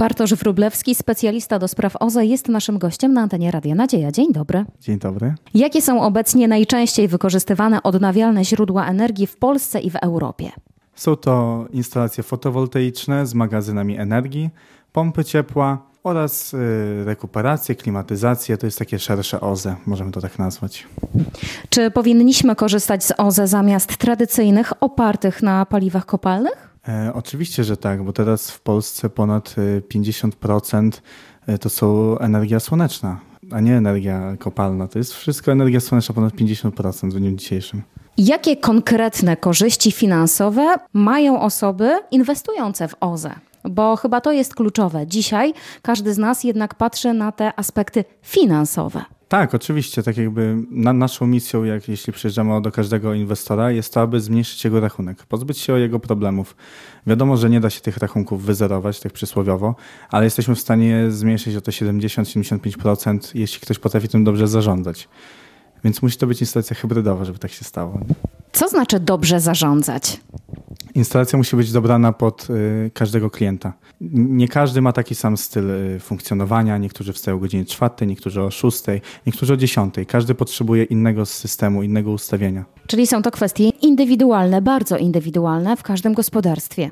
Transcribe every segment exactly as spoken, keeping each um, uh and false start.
Bartosz Wróblewski, specjalista do spraw O Z E, jest naszym gościem na antenie Radia Nadzieja. Dzień dobry. Dzień dobry. Jakie są obecnie najczęściej wykorzystywane odnawialne źródła energii w Polsce i w Europie? Są to instalacje fotowoltaiczne z magazynami energii, pompy ciepła oraz y, rekuperację, klimatyzację. To jest takie szersze O Z E, możemy to tak nazwać. Czy powinniśmy korzystać z O Z E zamiast tradycyjnych, opartych na paliwach kopalnych? E, oczywiście, że tak, bo teraz w Polsce ponad pięćdziesiąt procent to są energia słoneczna, a nie energia kopalna. To jest wszystko energia słoneczna, ponad pięćdziesiąt procent w dniu dzisiejszym. Jakie konkretne korzyści finansowe mają osoby inwestujące w O Z E? Bo chyba to jest kluczowe. Dzisiaj każdy z nas jednak patrzy na te aspekty finansowe. Tak, oczywiście. Tak jakby na, naszą misją, jak jeśli przyjeżdżamy do każdego inwestora, jest to, aby zmniejszyć jego rachunek, pozbyć się jego problemów. Wiadomo, że nie da się tych rachunków wyzerować, tak przysłowiowo, ale jesteśmy w stanie zmniejszyć o to siedemdziesiąt do siedemdziesięciu pięciu procent, jeśli ktoś potrafi tym dobrze zarządzać. Więc musi to być instalacja hybrydowa, żeby tak się stało. Co znaczy dobrze zarządzać? Instalacja musi być dobrana pod y, każdego klienta. Nie każdy ma taki sam styl y, funkcjonowania. Niektórzy wstają o godzinie czwartej, niektórzy o szóstej, niektórzy o dziesiątej. Każdy potrzebuje innego systemu, innego ustawienia. Czyli są to kwestie indywidualne, bardzo indywidualne w każdym gospodarstwie.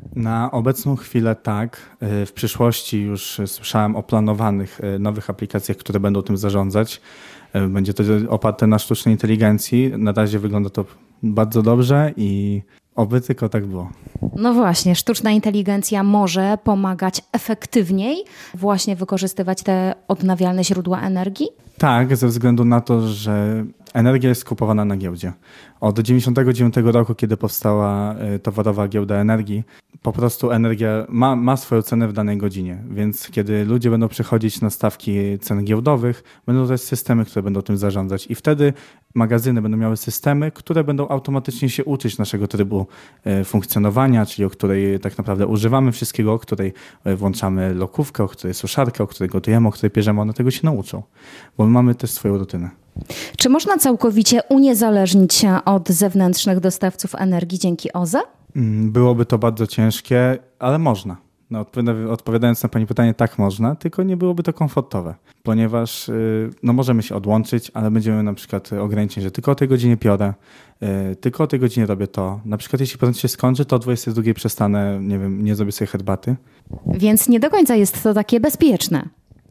Na obecną chwilę tak. W przyszłości już słyszałem o planowanych nowych aplikacjach, które będą tym zarządzać. Będzie to oparte na sztucznej inteligencji. Na razie wygląda to bardzo dobrze i oby tylko tak było. No właśnie, sztuczna inteligencja może pomagać efektywniej właśnie wykorzystywać te odnawialne źródła energii? Tak, ze względu na to, że energia jest kupowana na giełdzie. Od dziewięćdziesiątego dziewiątego roku, kiedy powstała towarowa giełda energii, po prostu energia ma, ma swoją cenę w danej godzinie, więc kiedy ludzie będą przechodzić na stawki cen giełdowych, będą też systemy, które będą tym zarządzać i wtedy magazyny będą miały systemy, które będą automatycznie się uczyć naszego trybu funkcjonowania, czyli o której tak naprawdę używamy wszystkiego, o której włączamy lokówkę, o której suszarkę, o której gotujemy, o której pierzemy, one tego się nauczą, bo my mamy też swoją rutynę. Czy można całkowicie uniezależnić się od zewnętrznych dostawców energii dzięki O Z E? Byłoby to bardzo ciężkie, ale można. No, odpowiadając na Pani pytanie, tak można, tylko nie byłoby to komfortowe, ponieważ no, możemy się odłączyć, ale będziemy na przykład ograniczeni, że tylko o tej godzinie piorę, tylko o tej godzinie robię to. Na przykład jeśli prąd się skończy, to o dwudziestej drugiej przestanę, nie wiem, nie zrobię sobie herbaty. Więc nie do końca jest to takie bezpieczne.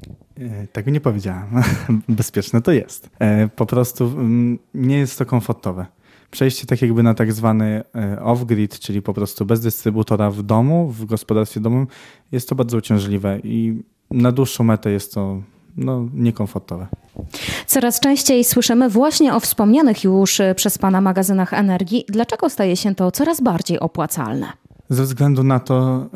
Tego nie powiedziałem. Bezpieczne to jest. Po prostu nie jest to komfortowe. Przejście tak jakby na tak zwany off-grid, czyli po prostu bez dystrybutora w domu, w gospodarstwie domowym, jest to bardzo uciążliwe i na dłuższą metę jest to no, niekomfortowe. Coraz częściej słyszymy właśnie o wspomnianych już przez Pana magazynach energii. Dlaczego staje się to coraz bardziej opłacalne? Ze względu na to,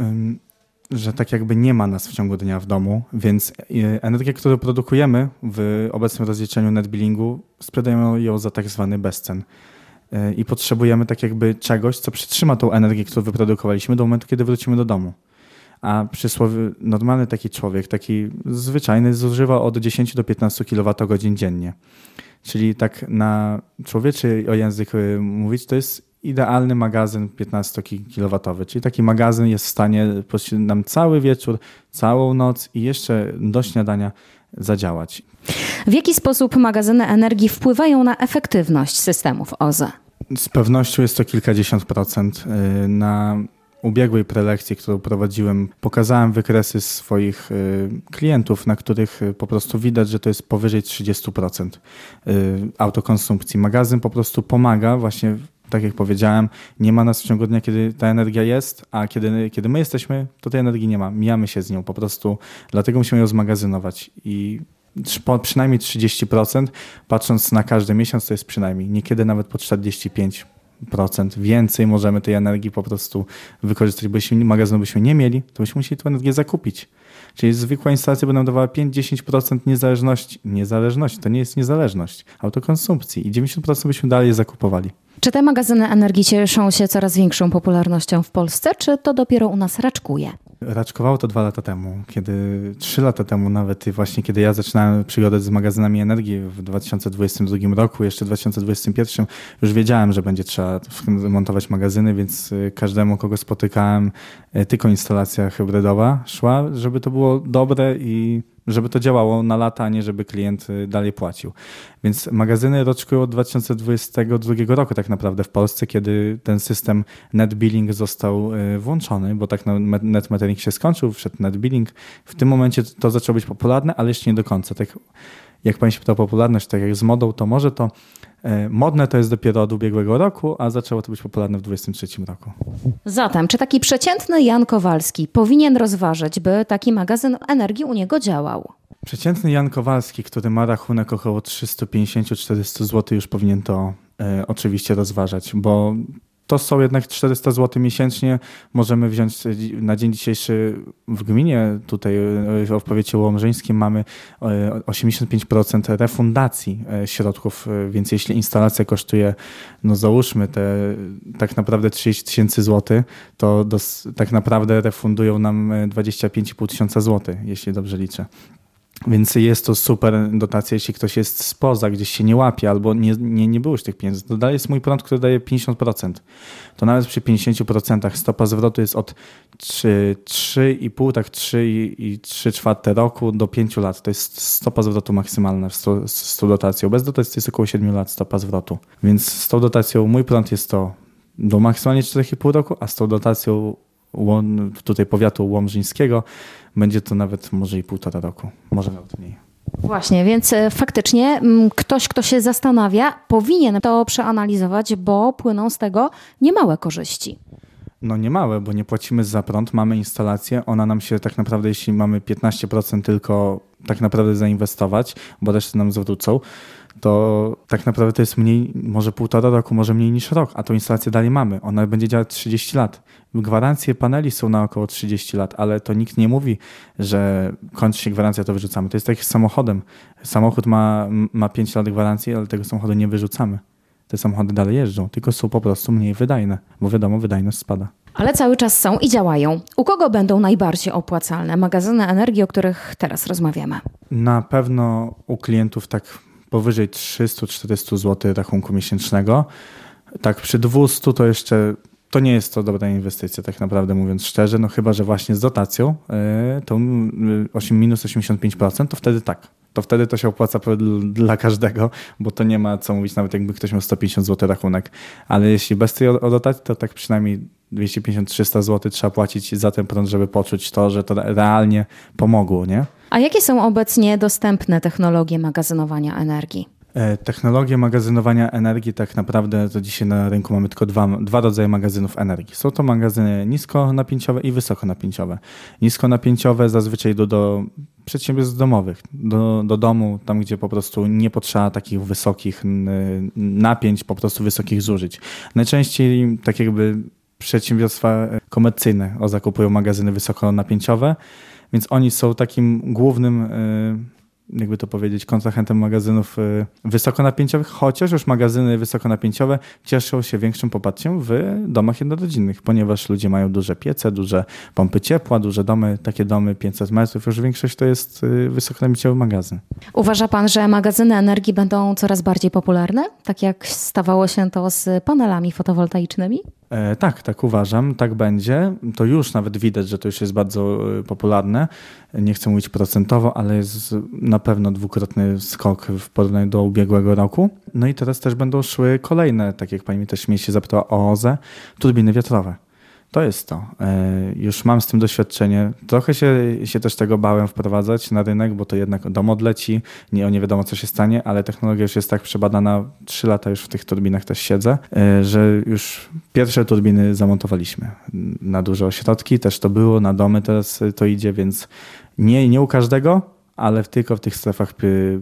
że tak jakby nie ma nas w ciągu dnia w domu, więc energię, którą produkujemy w obecnym rozliczeniu netbillingu, sprzedajemy ją za tak zwany bezcen. I potrzebujemy tak jakby czegoś, co przytrzyma tą energię, którą wyprodukowaliśmy do momentu, kiedy wrócimy do domu. A przysłowie normalny taki człowiek, taki zwyczajny, zużywa od dziesięć do piętnastu kilowatogodzin dziennie. Czyli tak na człowieczy o język mówić, to jest idealny magazyn piętnastokilowatowy, czyli taki magazyn jest w stanie nam cały wieczór, całą noc i jeszcze do śniadania zadziałać. W jaki sposób magazyny energii wpływają na efektywność systemów O Z E? Z pewnością jest to kilkadziesiąt procent. Na ubiegłej prelekcji, którą prowadziłem, pokazałem wykresy swoich klientów, na których po prostu widać, że to jest powyżej trzydzieści procent autokonsumpcji. Magazyn po prostu pomaga właśnie. Tak jak powiedziałem, nie ma nas w ciągu dnia, kiedy ta energia jest, a kiedy, kiedy my jesteśmy, to tej energii nie ma. Mijamy się z nią po prostu, dlatego musimy ją zmagazynować. I przynajmniej trzydzieści procent, patrząc na każdy miesiąc, to jest przynajmniej. Niekiedy nawet po czterdzieści pięć procent więcej możemy tej energii po prostu wykorzystać, bo jeśli magazynu byśmy nie mieli, to byśmy musieli tę energię zakupić. Czyli zwykła instalacja by nam dawała pięć do dziesięciu procent niezależności. Niezależności to nie jest niezależność autokonsumpcji i dziewięćdziesiąt procent byśmy dalej zakupowali. Czy te magazyny energii cieszą się coraz większą popularnością w Polsce, czy to dopiero u nas raczkuje? Raczkowało to dwa lata temu, kiedy trzy lata temu nawet i właśnie kiedy ja zaczynałem przygodę z magazynami energii w dwa tysiące dwudziestym drugim roku, jeszcze w dwa tysiące dwudziestym pierwszym już wiedziałem, że będzie trzeba montować magazyny, więc każdemu, kogo spotykałem, tylko instalacja hybrydowa szła, żeby to było dobre i żeby to działało na lata, a nie żeby klient dalej płacił. Więc magazyny roczkują od dwa tysiące dwudziestego drugiego roku tak naprawdę w Polsce, kiedy ten system net billing został włączony, bo tak net metering się skończył, wszedł net billing. W tym momencie to zaczęło być popularne, ale jeszcze nie do końca. Tak jak pani się pyta o popularność, tak jak z modą, to może to modne to jest dopiero od ubiegłego roku, a zaczęło to być popularne w dwudziestym trzecim roku. Zatem, czy taki przeciętny Jan Kowalski powinien rozważyć, by taki magazyn energii u niego działał? Przeciętny Jan Kowalski, który ma rachunek około trzysta pięćdziesiąt do czterystu złotych, już powinien to e, oczywiście rozważać, bo to są jednak czterysta złotych miesięcznie. Możemy wziąć na dzień dzisiejszy w gminie, tutaj w powiecie łomżyńskim mamy osiemdziesiąt pięć procent refundacji środków, więc jeśli instalacja kosztuje, no załóżmy te tak naprawdę trzydzieści tysięcy złotych, to dos, tak naprawdę refundują nam dwadzieścia pięć i pół tysiąca złotych, jeśli dobrze liczę. Więc jest to super dotacja, jeśli ktoś jest spoza, gdzieś się nie łapie albo nie, nie, nie było już tych pieniędzy. To dalej jest mój prąd, który daje pięćdziesiąt procent. To nawet przy pięćdziesięciu procentach stopa zwrotu jest od trzy i pół, tak trzy i trzy czwarte roku do pięciu lat. To jest stopa zwrotu maksymalna z, to, z tą dotacją. Bez dotacji jest około siedmiu lat stopa zwrotu. Więc z tą dotacją mój prąd jest to do maksymalnie czterech i pół roku, a z tą dotacją tutaj powiatu łomżyńskiego będzie to nawet może i półtora roku, może nawet mniej. Właśnie, więc faktycznie ktoś, kto się zastanawia, powinien to przeanalizować, bo płyną z tego niemałe korzyści. No niemałe, bo nie płacimy za prąd, mamy instalację, ona nam się tak naprawdę, jeśli mamy piętnaście procent tylko tak naprawdę zainwestować, bo resztę nam zwrócą, to tak naprawdę to jest mniej, może półtora roku, może mniej niż rok, a tą instalację dalej mamy. Ona będzie działać trzydzieści lat. Gwarancje paneli są na około trzydzieści lat, ale to nikt nie mówi, że kończy się gwarancja, to wyrzucamy. To jest tak jak z samochodem. Samochód ma, ma pięć lat gwarancji, ale tego samochodu nie wyrzucamy. Te samochody dalej jeżdżą, tylko są po prostu mniej wydajne, bo wiadomo, wydajność spada. Ale cały czas są i działają. U kogo będą najbardziej opłacalne magazyny energii, o których teraz rozmawiamy? Na pewno u klientów tak powyżej trzysta do czterystu złotych rachunku miesięcznego. Tak przy dwustu to jeszcze, to nie jest to dobra inwestycja, tak naprawdę mówiąc szczerze, no chyba że właśnie z dotacją, to minus osiemdziesiąt pięć procent, to wtedy tak. To wtedy to się opłaca dla każdego, bo to nie ma co mówić, nawet jakby ktoś miał sto pięćdziesiąt złotych rachunek. Ale jeśli bez tej dotacji, to tak przynajmniej dwieście pięćdziesiąt do trzystu złotych trzeba płacić za ten prąd, żeby poczuć to, że to realnie pomogło, nie? A jakie są obecnie dostępne technologie magazynowania energii? Technologie magazynowania energii tak naprawdę to dzisiaj na rynku mamy tylko dwa, dwa rodzaje magazynów energii. Są to magazyny niskonapięciowe i wysokonapięciowe. Niskonapięciowe zazwyczaj do, do przedsiębiorstw domowych, do, do domu, tam gdzie po prostu nie potrzeba takich wysokich napięć, po prostu wysokich zużyć. Najczęściej tak jakby przedsiębiorstwa komercyjne zakupują magazyny wysokonapięciowe, więc oni są takim głównym, jakby to powiedzieć, kontrahentem magazynów wysokonapięciowych, chociaż już magazyny wysokonapięciowe cieszą się większym poparciem w domach jednorodzinnych, ponieważ ludzie mają duże piece, duże pompy ciepła, duże domy, takie domy pięćset metrów, już większość to jest wysokonapięciowy magazyn. Uważa pan, że magazyny energii będą coraz bardziej popularne, tak jak stawało się to z panelami fotowoltaicznymi? E, tak, tak uważam, tak będzie. To już nawet widać, że to już jest bardzo popularne. Nie chcę mówić procentowo, ale jest na pewno dwukrotny skok w porównaniu do ubiegłego roku. No i teraz też będą szły kolejne, tak jak pani mi też się zapytała o O Z E, turbiny wiatrowe. To jest to. Już mam z tym doświadczenie. Trochę się, się też tego bałem wprowadzać na rynek, bo to jednak dom odleci, nie, nie wiadomo co się stanie, ale technologia już jest tak przebadana, trzy lata już w tych turbinach też siedzę, że już pierwsze turbiny zamontowaliśmy na duże ośrodki, też to było, na domy teraz to idzie, więc nie, nie u każdego, ale tylko w tych strefach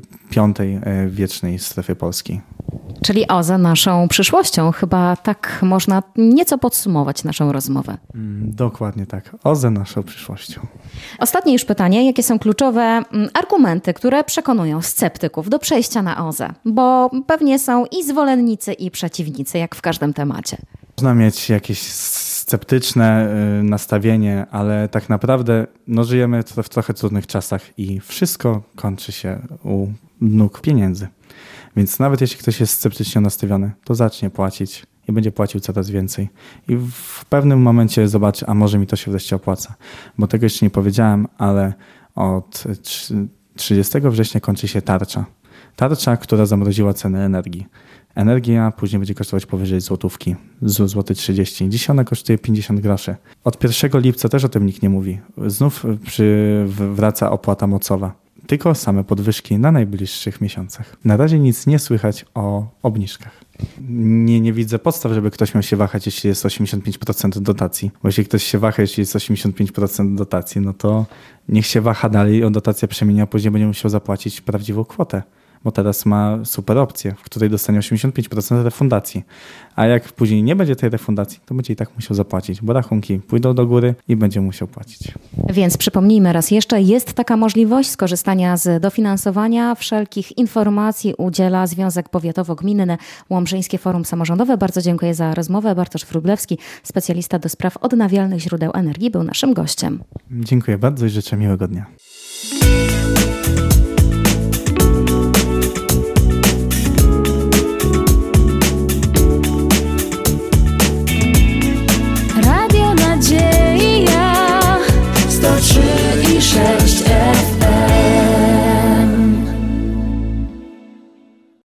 piątej wiecznej strefy Polski. Czyli O Z E naszą przyszłością. Chyba tak można nieco podsumować naszą rozmowę. Dokładnie tak. O Z E naszą przyszłością. Ostatnie już pytanie. Jakie są kluczowe argumenty, które przekonują sceptyków do przejścia na O Z E? Bo pewnie są i zwolennicy, i przeciwnicy, jak w każdym temacie. Można mieć jakieś sceptyczne nastawienie, ale tak naprawdę no, żyjemy w trochę trudnych czasach i wszystko kończy się u nóg pieniędzy. Więc nawet jeśli ktoś jest sceptycznie nastawiony, to zacznie płacić i będzie płacił coraz więcej. I w pewnym momencie zobaczy, a może mi to się wreszcie opłaca. Bo tego jeszcze nie powiedziałem, ale od trzydziestego września kończy się tarcza. Tarcza, która zamroziła ceny energii. Energia później będzie kosztować powyżej złotówki, złoty trzydzieści. Dziś ona kosztuje pięćdziesiąt groszy. Od pierwszego lipca też o tym nikt nie mówi. Znów przy, wraca opłata mocowa. Tylko same podwyżki na najbliższych miesiącach. Na razie nic nie słychać o obniżkach. Nie, nie widzę podstaw, żeby ktoś miał się wahać, jeśli jest osiemdziesiąt pięć procent dotacji. Bo jeśli ktoś się waha, jeśli jest osiemdziesiąt pięć procent dotacji, no to niech się waha dalej, o dotację przemienia, a później będzie musiał zapłacić prawdziwą kwotę. Bo teraz ma super opcję, w której dostanie osiemdziesiąt pięć procent refundacji. A jak później nie będzie tej refundacji, to będzie i tak musiał zapłacić, bo rachunki pójdą do góry i będzie musiał płacić. Więc przypomnijmy raz jeszcze, jest taka możliwość skorzystania z dofinansowania. Wszelkich informacji udziela Związek Powiatowo-Gminny Łomżyńskie Forum Samorządowe. Bardzo dziękuję za rozmowę. Bartosz Wróblewski, specjalista do spraw odnawialnych źródeł energii, był naszym gościem. Dziękuję bardzo i życzę miłego dnia.